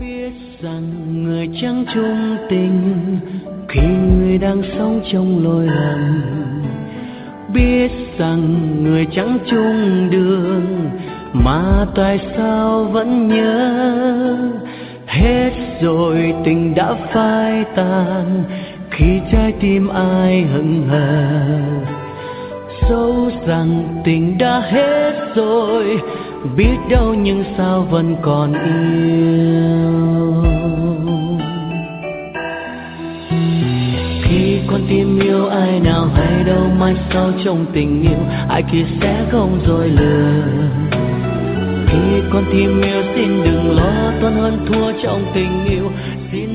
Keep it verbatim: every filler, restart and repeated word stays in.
biết rằng người chẳng chung tình khi người đang sống trong lối lầm, biết rằng người chẳng chung đường mà tại sao vẫn nhớ. Hết rồi tình đã phai tàn khi trái tim ai hững hờ, dẫu rằng tình đã hết rồi biết đâu nhưng sao vẫn còn yêu. Khi con tim yêu ai nào hay đâu mai sau trong tình yêu ai kia sẽ không dối lừa. Khi con tim yêu xin đừng lo toan hơn thua trong tình yêu, xin